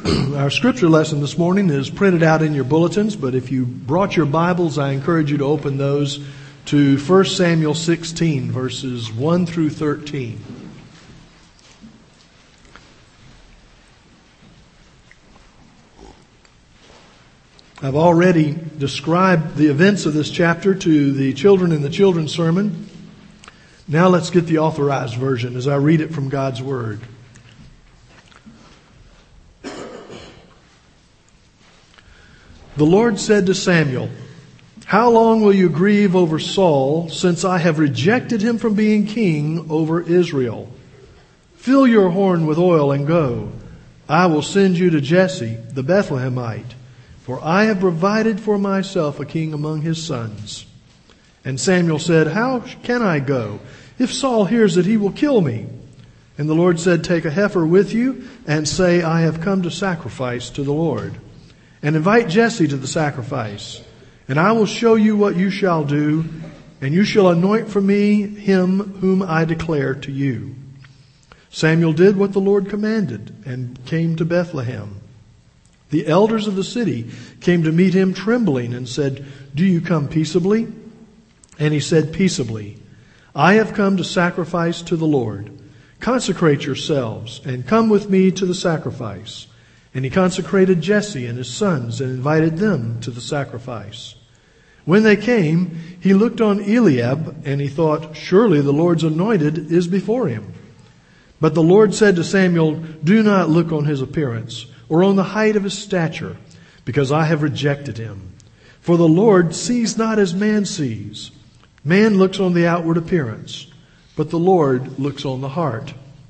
Our scripture lesson this morning is printed out in your bulletins, but if you brought your Bibles, I encourage you to open those to 1 Samuel 16, verses 1 through 13. I've already described the events of this chapter to the children in the children's sermon. Now let's get the authorized version as I read it from God's Word. The Lord said to Samuel, "How long will you grieve over Saul, since I have rejected him from being king over Israel? Fill your horn with oil and go. I will send you to Jesse, the Bethlehemite, for I have provided for myself a king among his sons." And Samuel said, "How can I go? If Saul hears that, he will kill me." And the Lord said, "Take a heifer with you and say, I have come to sacrifice to the Lord. And invite Jesse to the sacrifice. And I will show you what you shall do, and you shall anoint for me him whom I declare to you." Samuel did what the Lord commanded and came to Bethlehem. The elders of the city came to meet him trembling and said, "Do you come peaceably?" And he said, "Peaceably. I have come to sacrifice to the Lord. Consecrate yourselves and come with me to the sacrifice." And he consecrated Jesse and his sons and invited them to the sacrifice. When they came, he looked on Eliab and he thought, "Surely the Lord's anointed is before him." But the Lord said to Samuel, "Do not look on his appearance or on the height of his stature, because I have rejected him. For the Lord sees not as man sees. Man looks on the outward appearance, but the Lord looks on the heart."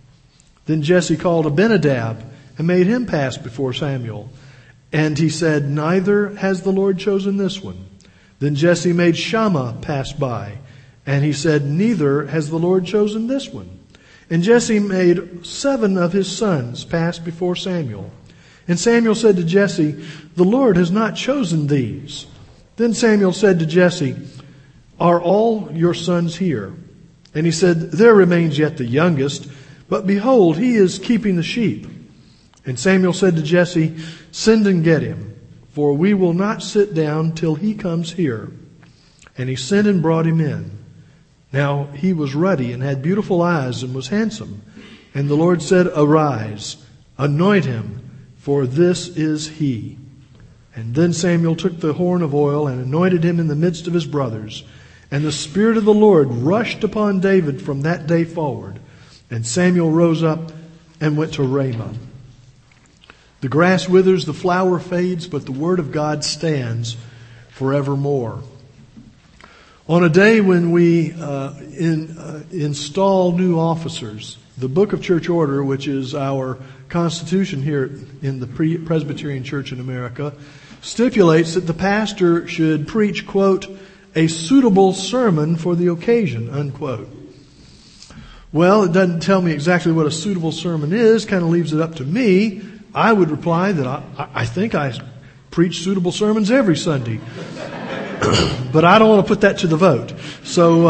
Then Jesse called Abinadab and made him pass before Samuel. And he said, "Neither has the Lord chosen this one." Then Jesse made Shammah pass by, and he said, "Neither has the Lord chosen this one." And Jesse made 7 of his sons pass before Samuel. And Samuel said to Jesse, "The Lord has not chosen these." Then Samuel said to Jesse, "Are all your sons here?" And he said, "There remains yet the youngest, but behold, he is keeping the sheep." And Samuel said to Jesse, "Send and get him, for we will not sit down till he comes here." And he sent and brought him in. Now he was ruddy and had beautiful eyes and was handsome. And the Lord said, "Arise, anoint him, for this is he." And then Samuel took the horn of oil and anointed him in the midst of his brothers. And the Spirit of the Lord rushed upon David from that day forward. And Samuel rose up and went to Ramah. The grass withers, the flower fades, but the word of God stands forevermore. On a day when we install new officers, the Book of Church Order, which is our constitution here in the Presbyterian Church in America, stipulates that the pastor should preach, quote, "a suitable sermon for the occasion," unquote. Well, it doesn't tell me exactly what a suitable sermon is, kind of leaves it up to me. I would reply that I think I preach suitable sermons every Sunday. But I don't want to put that to the vote. So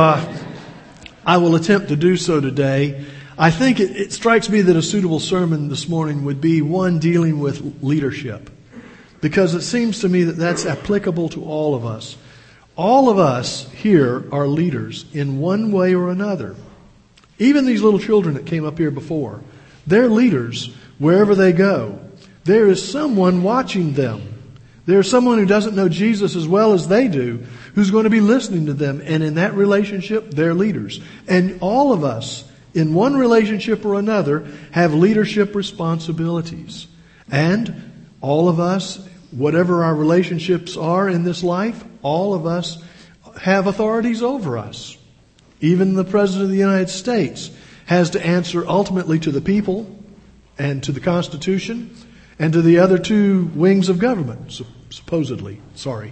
I will attempt to do so today. I think it strikes me that a suitable sermon this morning would be one dealing with leadership. Because it seems to me that that's applicable to all of us. All of us here are leaders in one way or another. Even these little children that came up here before, they're leaders wherever they go. There is someone watching them. There's someone who doesn't know Jesus as well as they do, who's going to be listening to them. And in that relationship, they're leaders. And all of us, in one relationship or another, have leadership responsibilities. And all of us, whatever our relationships are in this life, all of us have authorities over us. Even the President of the United States has to answer ultimately to the people and to the Constitution and to the other 2 wings of government, supposedly. Sorry.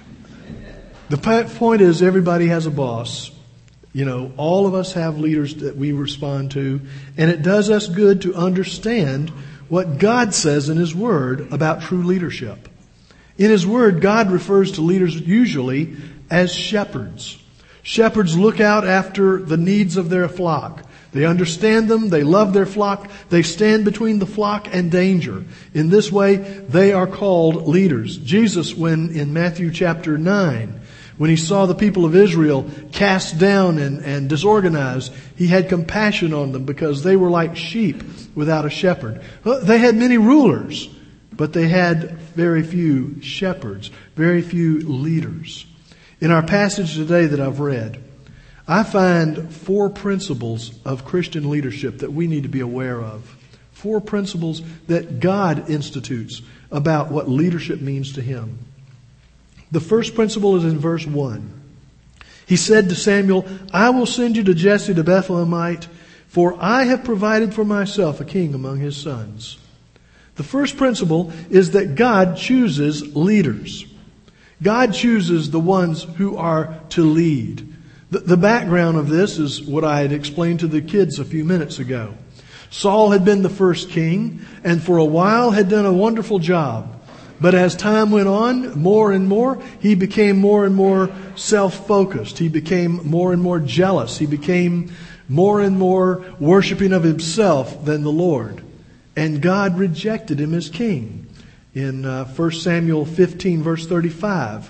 The point is everybody has a boss. You know, all of us have leaders that we respond to, and it does us good to understand what God says in His Word about true leadership. In His Word, God refers to leaders usually as shepherds. Shepherds look out after the needs of their flock. They understand them. They love their flock. They stand between the flock and danger. In this way, they are called leaders. Jesus, when in Matthew chapter 9, when he saw the people of Israel cast down and disorganized, he had compassion on them because they were like sheep without a shepherd. They had many rulers, but they had very few shepherds, very few leaders. In our passage today that I've read, I find 4 principles of Christian leadership that we need to be aware of. 4 principles that God institutes about what leadership means to Him. The first principle is in verse 1. He said to Samuel, I will send you to Jesse the Bethlehemite, for I have provided for myself a king among his sons. The first principle is that God chooses leaders. God chooses the ones who are to lead. The background of this is what I had explained to the kids a few minutes ago. Saul had been the first king and for a while had done a wonderful job. But as time went on, more and more, he became more and more self-focused. He became more and more jealous. He became more and more worshiping of himself than the Lord. And God rejected him as king. In 1 Samuel 15, verse 35,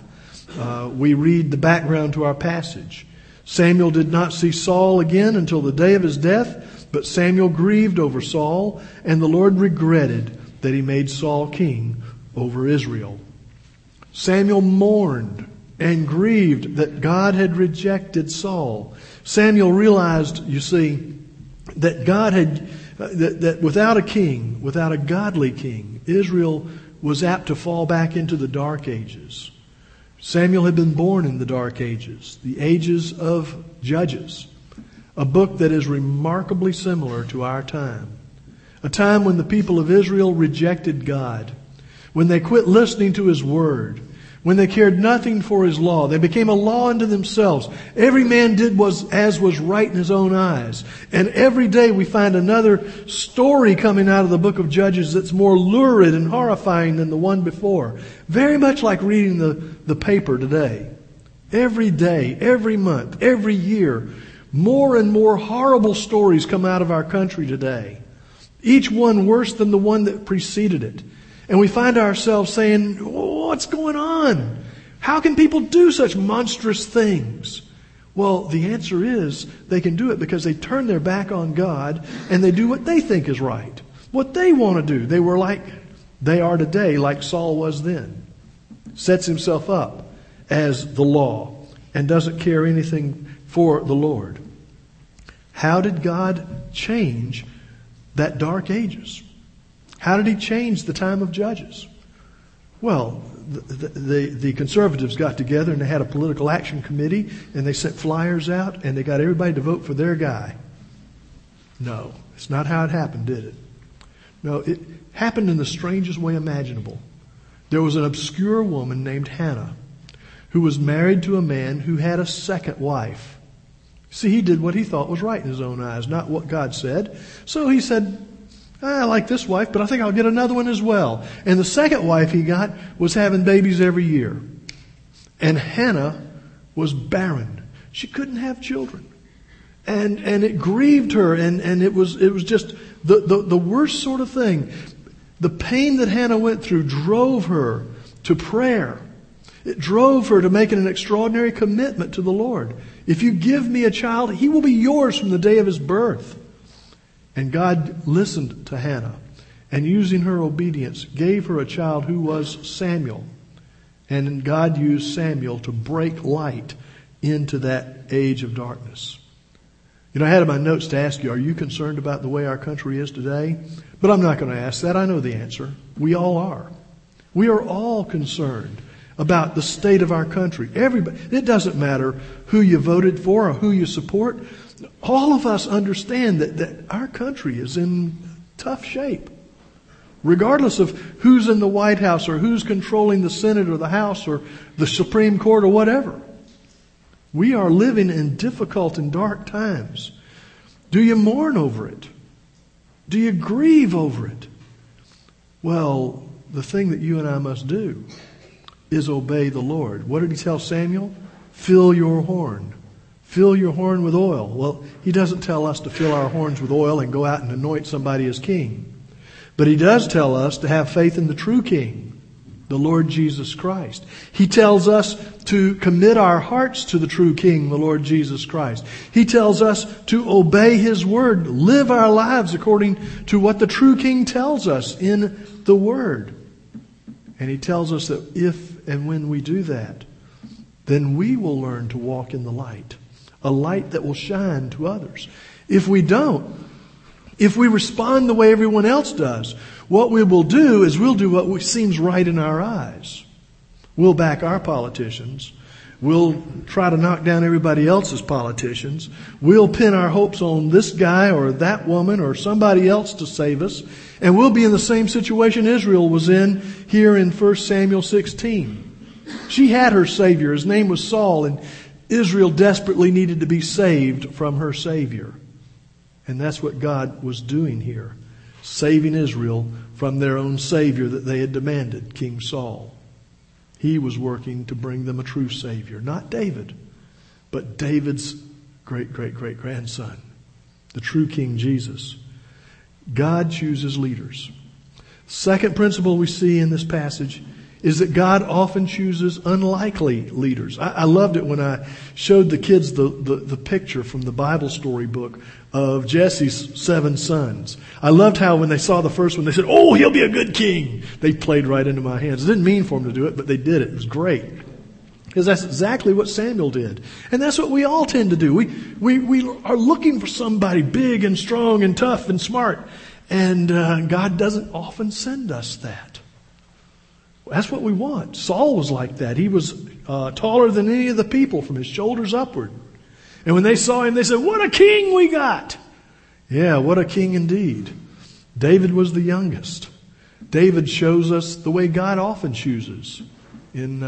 we read the background to our passage. Samuel did not see Saul again until the day of his death, but Samuel grieved over Saul, and the Lord regretted that he made Saul king over Israel. Samuel mourned and grieved that God had rejected Saul. Samuel realized, you see, that God had, that without a king, without a godly king, Israel was apt to fall back into the dark ages. Samuel had been born in the dark ages, the ages of Judges, a book that is remarkably similar to our time. A time when the people of Israel rejected God, when they quit listening to His Word, when they cared nothing for His law. They became a law unto themselves. Every man did as was right in his own eyes. And every day we find another story coming out of the book of Judges that's more lurid and horrifying than the one before. Very much like reading the paper today. Every day, every month, every year, more and more horrible stories come out of our country today. Each one worse than the one that preceded it. And we find ourselves saying, what's going on? How can people do such monstrous things? Well, the answer is they can do it because they turn their back on God and they do what they think is right. What they want to do. They are today like Saul was then. Sets himself up as the law and doesn't care anything for the Lord. How did God change that dark ages? How did He change the time of Judges? Well, the conservatives got together and they had a political action committee and they sent flyers out and they got everybody to vote for their guy. No, it's not how it happened, did it? No, it happened in the strangest way imaginable. There was an obscure woman named Hannah who was married to a man who had a second wife. See, he did what he thought was right in his own eyes, not what God said. So he said, I like this wife, but I think I'll get another one as well. And the second wife he got was having babies every year. And Hannah was barren. She couldn't have children. And it grieved her, and it was just the worst sort of thing. The pain that Hannah went through drove her to prayer. It drove her to making an extraordinary commitment to the Lord. If you give me a child, he will be yours from the day of his birth. And God listened to Hannah, and using her obedience, gave her a child who was Samuel. And God used Samuel to break light into that age of darkness. You know, I had in my notes to ask you, are you concerned about the way our country is today? But I'm not going to ask that. I know the answer. We all are. We are all concerned about the state of our country. Everybody. It doesn't matter who you voted for or who you support. All of us understand that our country is in tough shape. Regardless of who's in the White House or who's controlling the Senate or the House or the Supreme Court or whatever. We are living in difficult and dark times. Do you mourn over it? Do you grieve over it? Well, the thing that you and I must do is obey the Lord. What did He tell Samuel? Fill your horn. Fill your horn with oil. Well, he doesn't tell us to fill our horns with oil and go out and anoint somebody as king. But he does tell us to have faith in the true king, the Lord Jesus Christ. He tells us to commit our hearts to the true king, the Lord Jesus Christ. He tells us to obey his word, live our lives according to what the true king tells us in the word. And he tells us that if and when we do that, then we will learn to walk in the light. A light that will shine to others. If we don't, if we respond the way everyone else does, what we will do is we'll do what seems right in our eyes. We'll back our politicians. We'll try to knock down everybody else's politicians. We'll pin our hopes on this guy or that woman or somebody else to save us. And we'll be in the same situation Israel was in here in 1 Samuel 16. She had her Savior. His name was Saul, and Israel desperately needed to be saved from her Savior. And that's what God was doing here, saving Israel from their own Savior that they had demanded, King Saul. He was working to bring them a true Savior, not David, but David's great-great-great-grandson, the true King Jesus. God chooses leaders. Second principle we see in this passage is that God often chooses unlikely leaders. I loved it when I showed the kids the picture from the Bible story book of Jesse's 7 sons. I loved how when they saw the first one, they said, "Oh, he'll be a good king." They played right into my hands. I didn't mean for them to do it, but they did it. It was great. Because that's exactly what Samuel did. And that's what we all tend to do. We are looking for somebody big and strong and tough and smart. And God doesn't often send us that. That's what we want. Saul was like that. He was taller than any of the people from his shoulders upward. And when they saw him, they said, "What a king we got!" Yeah, what a king indeed. David was the youngest. David shows us the way God often chooses. In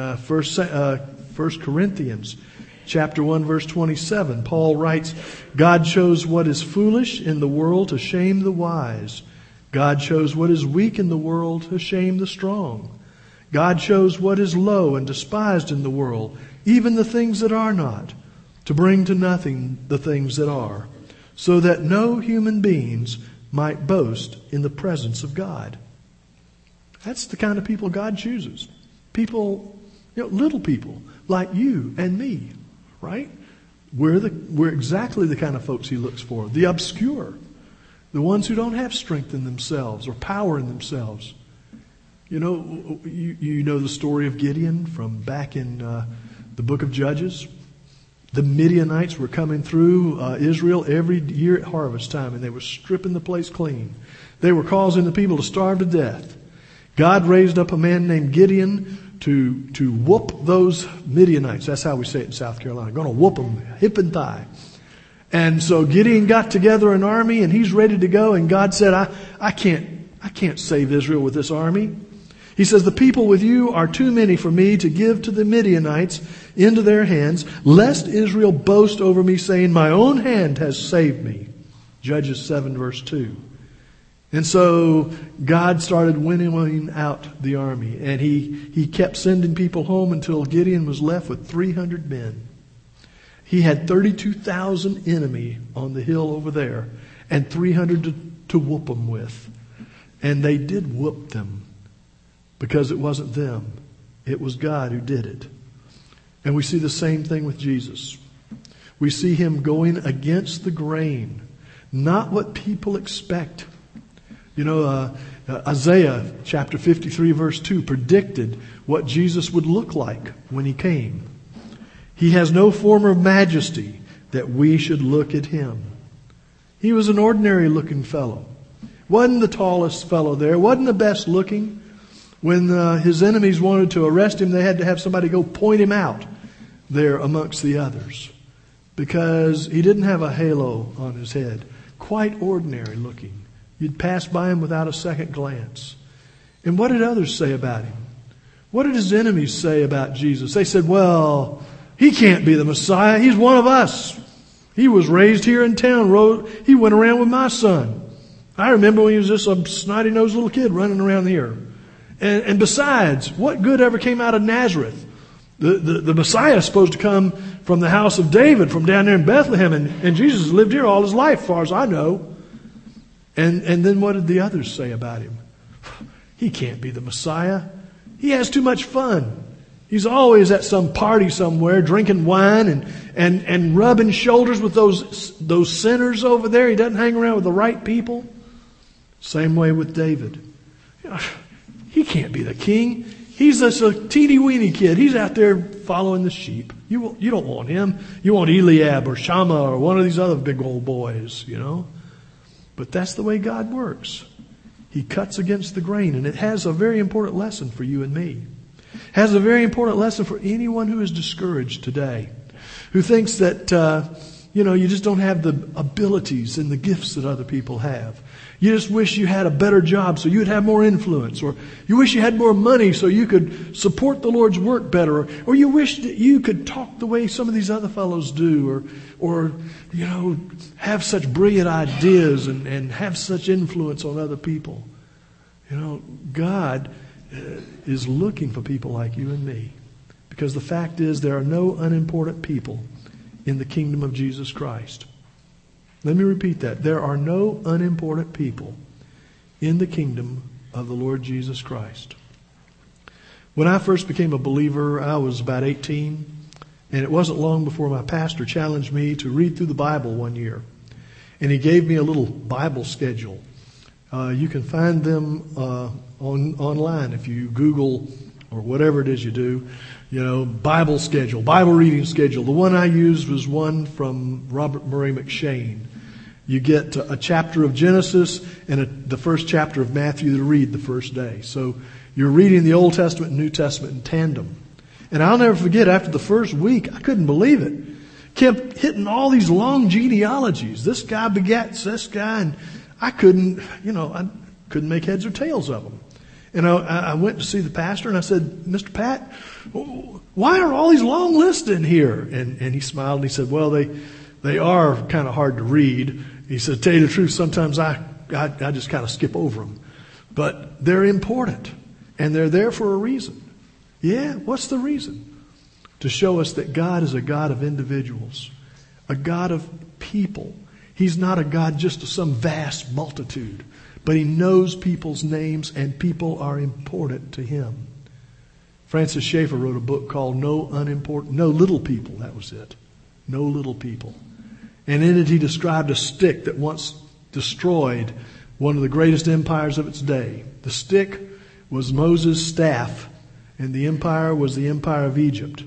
1 Corinthians chapter 1, verse 27, Paul writes, "God chose what is foolish in the world to shame the wise. God chose what is weak in the world to shame the strong. God chose what is low and despised in the world, even the things that are not, to bring to nothing the things that are, so that no human beings might boast in the presence of God." That's the kind of people God chooses. People, little people like you and me, right? We're exactly the kind of folks he looks for. The obscure, the ones who don't have strength in themselves or power in themselves. You know the story of Gideon from back in the book of Judges. The Midianites were coming through Israel every year at harvest time, and they were stripping the place clean. They were causing the people to starve to death. God raised up a man named Gideon to whoop those Midianites. That's how we say it in South Carolina. Going to whoop them hip and thigh. And so Gideon got together an army, and he's ready to go. And God said, I can't save Israel with this army. He says, "The people with you are too many for me to give to the Midianites into their hands, lest Israel boast over me, saying, 'My own hand has saved me.'" Judges 7, verse 2. And so God started winnowing out the army. And he kept sending people home until Gideon was left with 300 men. He had 32,000 enemy on the hill over there, and 300 to whoop them with. And they did whoop them. Because it wasn't them. It was God who did it. And we see the same thing with Jesus. We see him going against the grain. Not what people expect. Isaiah chapter 53 verse 2 predicted what Jesus would look like when he came. He has no form of majesty that we should look at him. He was an ordinary looking fellow. Wasn't the tallest fellow there. Wasn't the best looking. When his enemies wanted to arrest him, they had to have somebody go point him out there amongst the others. Because he didn't have a halo on his head. Quite ordinary looking. You'd pass by him without a second glance. And what did others say about him? What did his enemies say about Jesus? They said, "Well, he can't be the Messiah. He's one of us. He was raised here in town. He went around with my son. I remember when he was just a snotty-nosed little kid running around here. And besides, what good ever came out of Nazareth? The Messiah is supposed to come from the house of David, from down there in Bethlehem, and Jesus has lived here all his life, as far as I know. And then what did the others say about him? He can't be the Messiah. He has too much fun. He's always at some party somewhere, drinking wine and rubbing shoulders with those sinners over there. He doesn't hang around with the right people. Same way with David. He can't be the king. He's just a teeny-weeny kid. He's out there following the sheep. You don't want him. You want Eliab or Shammah or one of these other big old boys, you know. But that's the way God works. He cuts against the grain, and it has a very important lesson for you and me. It has a very important lesson for anyone who is discouraged today, who thinks that, you just don't have the abilities and the gifts that other people have. You just wish you had a better job so you'd have more influence. Or you wish you had more money so you could support the Lord's work better. Or you wish that you could talk the way some of these other fellows do. Or have such brilliant ideas and have such influence on other people. God is looking for people like you and me. Because the fact is there are no unimportant people in the kingdom of Jesus Christ. Let me repeat that. There are no unimportant people in the kingdom of the Lord Jesus Christ. When I first became a believer, I was about 18, and it wasn't long before my pastor challenged me to read through the Bible one year. And he gave me a little Bible schedule. You can find them online if you Google or whatever it is you do. Bible schedule, Bible reading schedule. The one I used was one from Murray McShane. You get a chapter of Genesis and the first chapter of Matthew to read the first day. So you're reading the Old Testament and New Testament in tandem. And I'll never forget, after the first week, I couldn't believe it. Kept hitting all these long genealogies. This guy begats this guy, and I couldn't make heads or tails of them. And I went to see the pastor and I said, Mr. Pat, why are all these long lists in here? And he smiled and he said, well, they are kind of hard to read. He said, to tell you the truth, sometimes I just kind of skip over them. But they're important and they're there for a reason. Yeah, what's the reason? To show us that God is a God of individuals, a God of people. He's not a God just of some vast multitude. But He knows people's names and people are important to Him. Francis Schaeffer wrote a book called No Little People. That was it. No Little People. And in it he described a stick that once destroyed one of the greatest empires of its day. The stick was Moses' staff, and the empire was the empire of Egypt.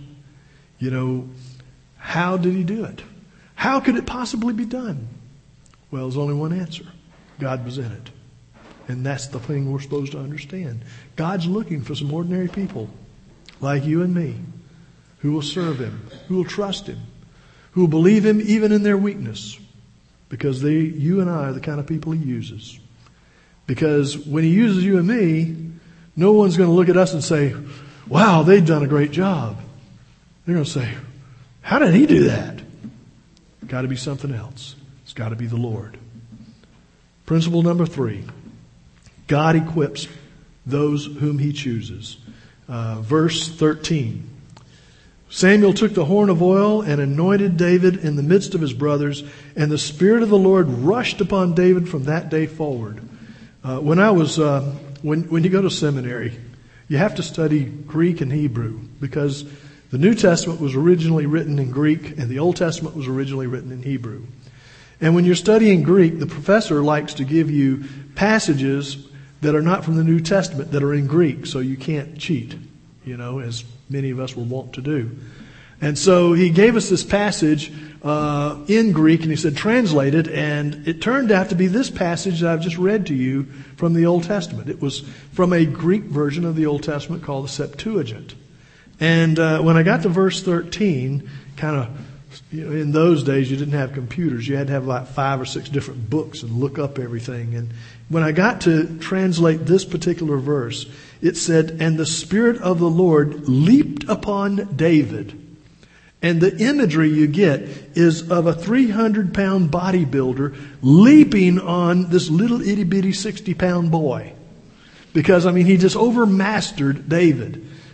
How did he do it? How could it possibly be done? Well, there's only one answer. God was in it. And that's the thing we're supposed to understand. God's looking for some ordinary people like you and me who will serve Him, who will trust Him, who will believe Him even in their weakness. Because you and I are the kind of people He uses. Because when He uses you and me, no one's going to look at us and say, wow, they've done a great job. They're going to say, how did He do that? It's got to be something else. It's got to be the Lord. Principle number 3. God equips those whom He chooses. Verse 13. Samuel took the horn of oil and anointed David in the midst of his brothers, and the Spirit of the Lord rushed upon David from that day forward. When you go to seminary, you have to study Greek and Hebrew because the New Testament was originally written in Greek and the Old Testament was originally written in Hebrew. And when you're studying Greek, the professor likes to give you passages that are not from the New Testament that are in Greek, so you can't cheat, as many of us were wont to do. And so he gave us this passage in Greek, and he said, translate it, and it turned out to be this passage that I've just read to you from the Old Testament. It was from a Greek version of the Old Testament called the Septuagint. And when I got to verse 13, in those days you didn't have computers. You had to have like 5 or 6 different books and look up everything. And when I got to translate this particular verse, it said, and the Spirit of the Lord leaped upon David. And the imagery you get is of a 300-pound bodybuilder leaping on this little itty-bitty 60-pound boy. Because, he just overmastered David.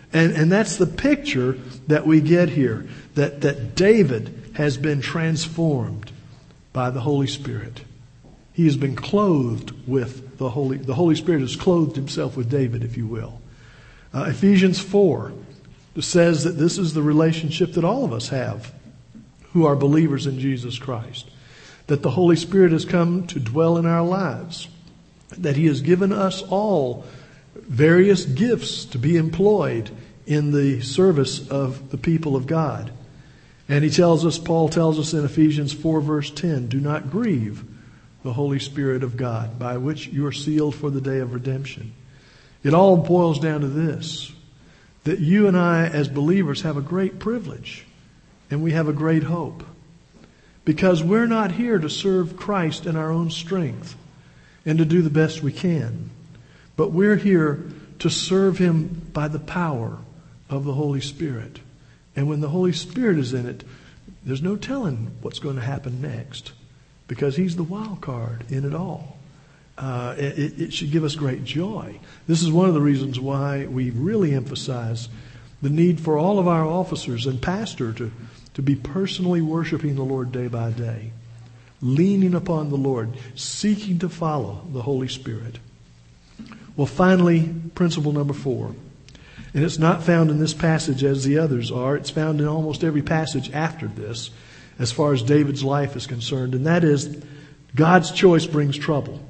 And that's the picture that we get here, that David has been transformed by the Holy Spirit. He has been clothed with the Holy Spirit has clothed himself with David, if you will. Ephesians 4 says that this is the relationship that all of us have who are believers in Jesus Christ. That the Holy Spirit has come to dwell in our lives. That He has given us all various gifts to be employed in the service of the people of God. And Paul tells us in Ephesians 4 verse 10, do not grieve the Holy Spirit of God, by which you are sealed for the day of redemption. It all boils down to this, that you and I as believers have a great privilege and we have a great hope. Because we're not here to serve Christ in our own strength and to do the best we can. But we're here to serve Him by the power of the Holy Spirit. And when the Holy Spirit is in it, there's no telling what's going to happen next. Because He's the wild card in it all. It should give us great joy. This is one of the reasons why we really emphasize the need for all of our officers and pastor to be personally worshiping the Lord day by day. Leaning upon the Lord, seeking to follow the Holy Spirit. Well, finally, principle number 4. And it's not found in this passage as the others are. It's found in almost every passage after this, as far as David's life is concerned. And that is, God's choice brings trouble.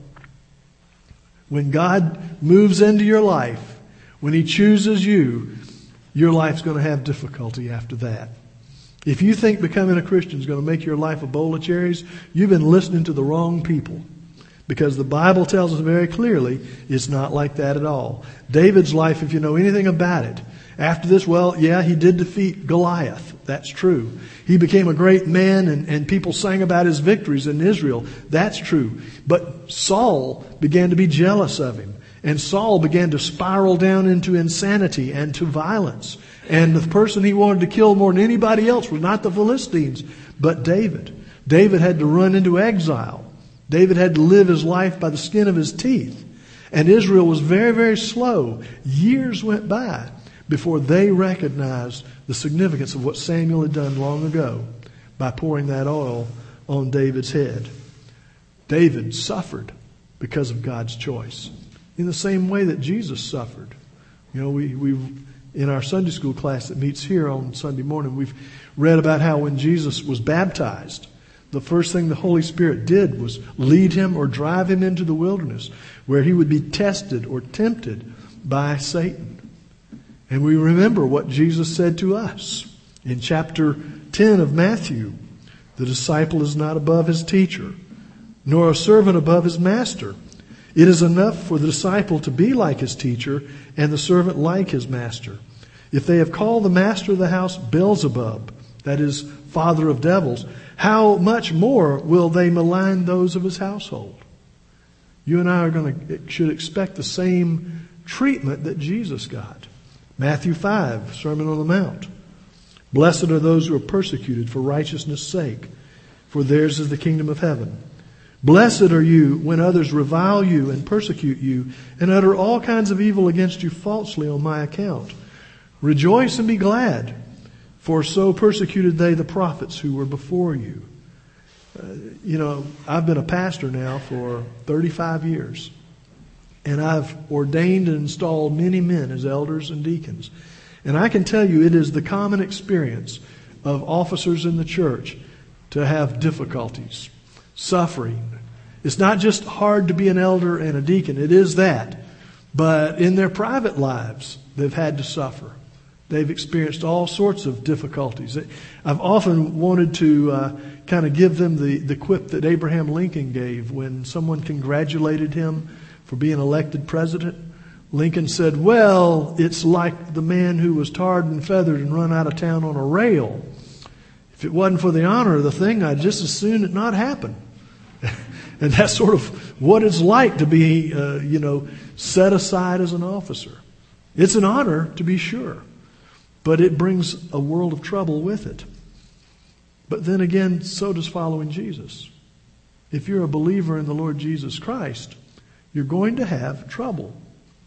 When God moves into your life, when He chooses you, your life's going to have difficulty after that. If you think becoming a Christian is going to make your life a bowl of cherries, you've been listening to the wrong people. Because the Bible tells us very clearly it's not like that at all. David's life, if you know anything about it, after this, well, yeah, he did defeat Goliath. That's true. He became a great man and people sang about his victories in Israel. That's true. But Saul began to be jealous of him. And Saul began to spiral down into insanity and to violence. And the person he wanted to kill more than anybody else was not the Philistines, but David. David had to run into exile. David had to live his life by the skin of his teeth. And Israel was very, very slow. Years went by before they recognized the significance of what Samuel had done long ago by pouring that oil on David's head. David suffered because of God's choice. In the same way that Jesus suffered. You know, we in our Sunday school class that meets here on Sunday morning, we've read about how when Jesus was baptized, the first thing the Holy Spirit did was lead Him or drive Him into the wilderness where He would be tested or tempted by Satan. And we remember what Jesus said to us in chapter 10 of Matthew. The disciple is not above his teacher, nor a servant above his master. It is enough for the disciple to be like his teacher and the servant like his master. If they have called the master of the house Beelzebub, that is, father of devils, how much more will they malign those of his household? You and I should expect the same treatment that Jesus got. Matthew 5, Sermon on the Mount. Blessed are those who are persecuted for righteousness' sake, for theirs is the kingdom of heaven. Blessed are you when others revile you and persecute you and utter all kinds of evil against you falsely on my account. Rejoice and be glad, for so persecuted they the prophets who were before you. I've been a pastor now for 35 years. And I've ordained and installed many men as elders and deacons. And I can tell you it is the common experience of officers in the church to have difficulties, suffering. It's not just hard to be an elder and a deacon. It is that. But in their private lives, they've had to suffer. They've experienced all sorts of difficulties. I've often wanted to kind of give them the quip that Abraham Lincoln gave when someone congratulated him for being elected president. Lincoln said, well, it's like the man who was tarred and feathered and run out of town on a rail. If it wasn't for the honor of the thing, I'd just as soon it not happen. And that's sort of what it's like to be, set aside as an officer. It's an honor, to be sure, but it brings a world of trouble with it. But then again, so does following Jesus. If you're a believer in the Lord Jesus Christ, you're going to have trouble.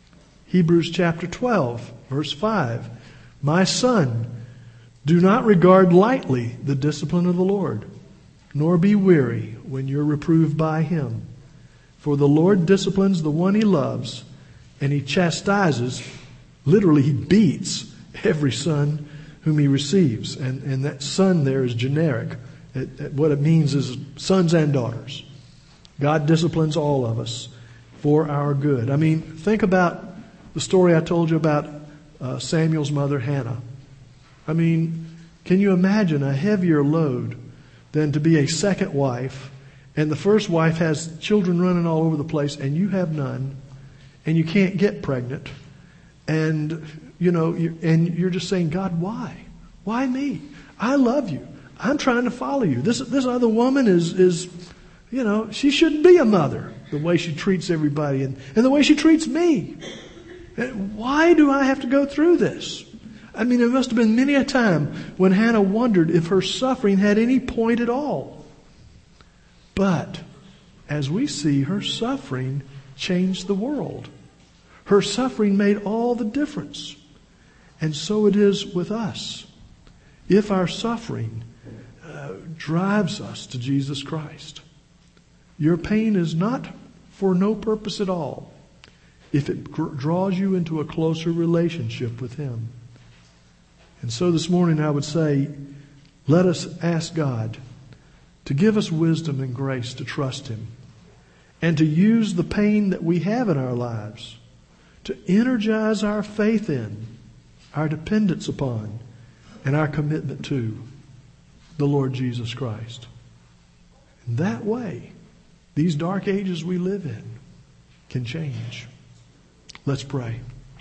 Hebrews chapter 12, verse 5. My son, do not regard lightly the discipline of the Lord, nor be weary when you're reproved by him. For the Lord disciplines the one he loves, and he chastises, literally he beats, every son whom he receives. And that son there is generic. What it means is sons and daughters. God disciplines all of us for our good. I mean, think about the story I told you about Samuel's mother, Hannah. I mean, can you imagine a heavier load than to be a second wife, and the first wife has children running all over the place, and you have none, and you can't get pregnant, and you're just saying, God, why? Why me? I love you. I'm trying to follow you. This other woman is she shouldn't be a mother, the way she treats everybody and the way she treats me. Why do I have to go through this? I mean, there must have been many a time when Hannah wondered if her suffering had any point at all. But as we see, her suffering changed the world. Her suffering made all the difference. And so it is with us. If our suffering drives us to Jesus Christ, your pain is not for no purpose at all if it draws you into a closer relationship with him. And so this morning I would say, let us ask God to give us wisdom and grace to trust him and to use the pain that we have in our lives to energize our faith in, our dependence upon, and our commitment to the Lord Jesus Christ. And that way, these dark ages we live in can change. Let's pray.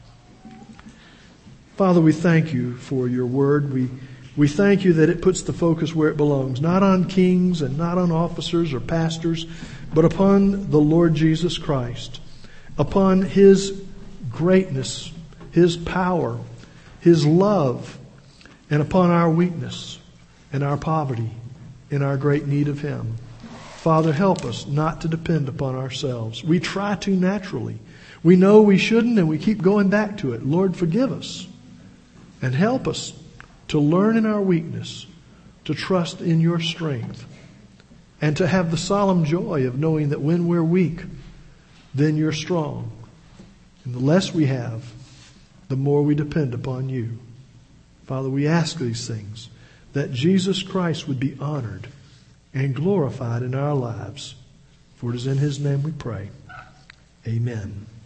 Father, we thank you for your word. We thank you that it puts the focus where it belongs, not on kings and not on officers or pastors, but upon the Lord Jesus Christ, upon his greatness, his power, his love, and upon our weakness and our poverty and our great need of him. Father, help us not to depend upon ourselves. We try to naturally. We know we shouldn't, and we keep going back to it. Lord, forgive us and help us to learn in our weakness to trust in your strength and to have the solemn joy of knowing that when we're weak, then you're strong. And the less we have, the more we depend upon you. Father, we ask these things, that Jesus Christ would be honored and glorified in our lives. For it is in his name we pray. Amen.